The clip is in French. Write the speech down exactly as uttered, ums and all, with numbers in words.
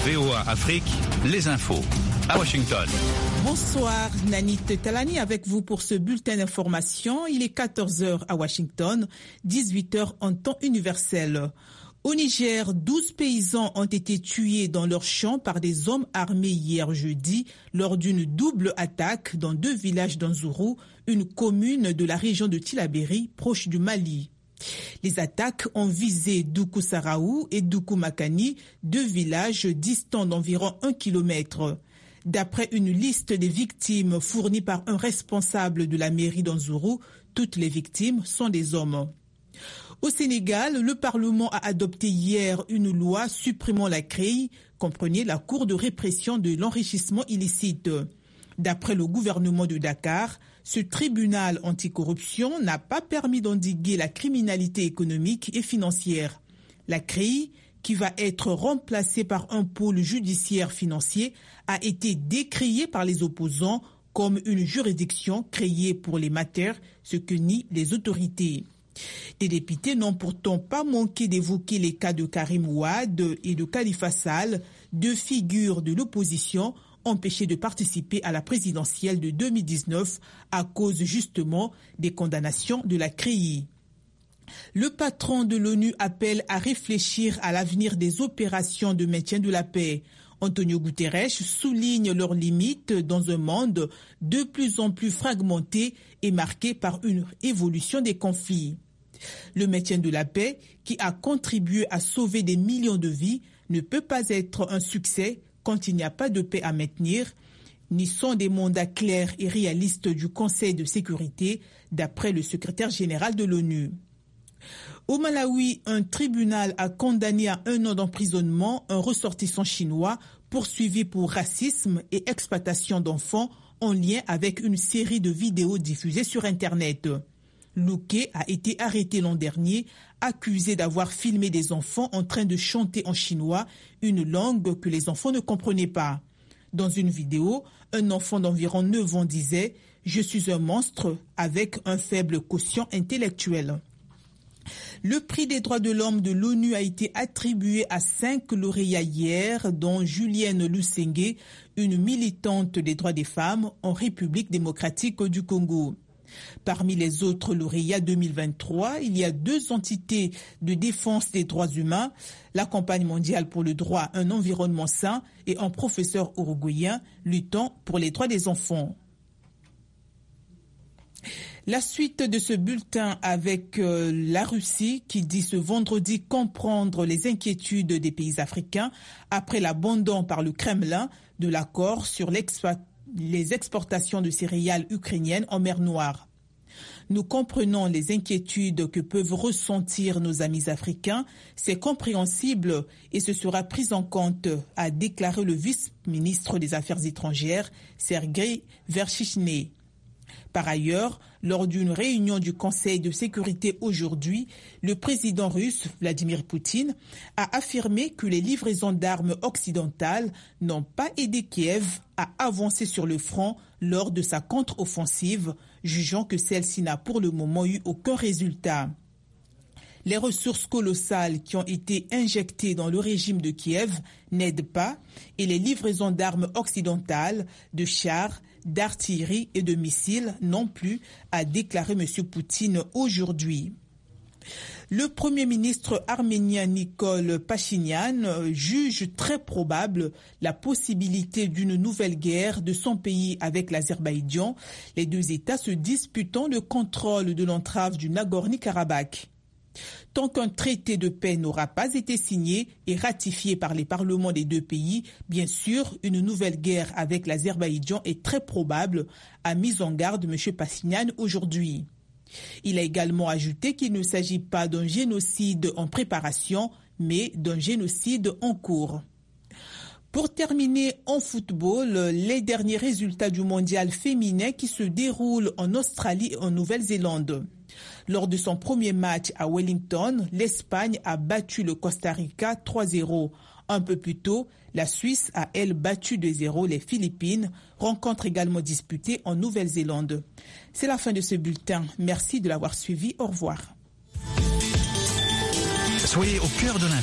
V O A Afrique, les infos. À Washington. Bonsoir, Nanit Talani avec vous pour ce bulletin d'information. Il est quatorze heures à Washington, dix-huit heures en temps universel. Au Niger, douze paysans ont été tués dans leurs champs par des hommes armés hier jeudi lors d'une double attaque dans deux villages d'Anzourou, une commune de la région de Tillabéri, proche du Mali. Les attaques ont visé Doukou Saraou et Doukou Makani, deux villages distants d'environ un kilomètre. D'après une liste des victimes fournie par un responsable de la mairie d'Anzourou, toutes les victimes sont des hommes. Au Sénégal, le Parlement a adopté hier une loi supprimant la C R E I, comprenez la Cour de répression de l'enrichissement illicite. D'après le gouvernement de Dakar, ce tribunal anticorruption n'a pas permis d'endiguer la criminalité économique et financière. La C R E I, qui va être remplacée par un pôle judiciaire financier, a été décriée par les opposants comme une juridiction créée pour les matières, ce que nient les autorités. Les députés n'ont pourtant pas manqué d'évoquer les cas de Karim Ouad et de Khalifa Sall, deux figures de l'opposition empêchés de participer à la présidentielle de deux mille dix-neuf à cause justement des condamnations de la C R E I. Le patron de l'ONU appelle à réfléchir à l'avenir des opérations de maintien de la paix. Antonio Guterres souligne leurs limites dans un monde de plus en plus fragmenté et marqué par une évolution des conflits. Le maintien de la paix, qui a contribué à sauver des millions de vies, ne peut pas être un succès quand il n'y a pas de paix à maintenir, ni sont des mandats clairs et réalistes du Conseil de sécurité, d'après le secrétaire général de l'ONU. Au Malawi, un tribunal a condamné à un an d'emprisonnement un ressortissant chinois poursuivi pour racisme et exploitation d'enfants en lien avec une série de vidéos diffusées sur Internet. Luque a été arrêté l'an dernier, accusé d'avoir filmé des enfants en train de chanter en chinois, une langue que les enfants ne comprenaient pas. Dans une vidéo, un enfant d'environ neuf ans disait « Je suis un monstre avec un faible quotient intellectuel ». Le prix des droits de l'homme de l'ONU a été attribué à cinq lauréats hier, dont Julienne Lusengue, une militante des droits des femmes en République démocratique du Congo. Parmi les autres lauréats deux mille vingt-trois, il y a deux entités de défense des droits humains, la Campagne mondiale pour le droit à un environnement sain et un professeur uruguayen luttant pour les droits des enfants. La suite de ce bulletin avec euh, la Russie qui dit ce vendredi comprendre les inquiétudes des pays africains après l'abandon par le Kremlin de l'accord sur les exportations de céréales ukrainiennes en mer Noire. Nous comprenons les inquiétudes que peuvent ressentir nos amis africains. C'est compréhensible et ce sera pris en compte, a déclaré le vice-ministre des Affaires étrangères, Sergueï Verchichny. Par ailleurs, lors d'une réunion du Conseil de sécurité aujourd'hui, le président russe, Vladimir Poutine, a affirmé que les livraisons d'armes occidentales n'ont pas aidé Kiev à avancer sur le front lors de sa contre-offensive, jugeant que celle-ci n'a pour le moment eu aucun résultat. Les ressources colossales qui ont été injectées dans le régime de Kiev n'aident pas et les livraisons d'armes occidentales, de chars, d'artillerie et de missiles non plus, a déclaré M. Poutine aujourd'hui. Le Premier ministre arménien Nikol Pachinian juge très probable la possibilité d'une nouvelle guerre de son pays avec l'Azerbaïdjan, les deux États se disputant le contrôle de l'entrave du Nagorno-Karabakh. Tant qu'un traité de paix n'aura pas été signé et ratifié par les parlements des deux pays, bien sûr, une nouvelle guerre avec l'Azerbaïdjan est très probable, a mis en garde M. Pachinian aujourd'hui. Il a également ajouté qu'il ne s'agit pas d'un génocide en préparation, mais d'un génocide en cours. Pour terminer en football, les derniers résultats du mondial féminin qui se déroule en Australie et en Nouvelle-Zélande. Lors de son premier match à Wellington, l'Espagne a battu le Costa Rica trois zéro. Un peu plus tôt, la Suisse a, elle, battu deux zéro les Philippines, rencontre également disputée en Nouvelle-Zélande. C'est la fin de ce bulletin. Merci de l'avoir suivi. Au revoir. Soyez au cœur de l'info.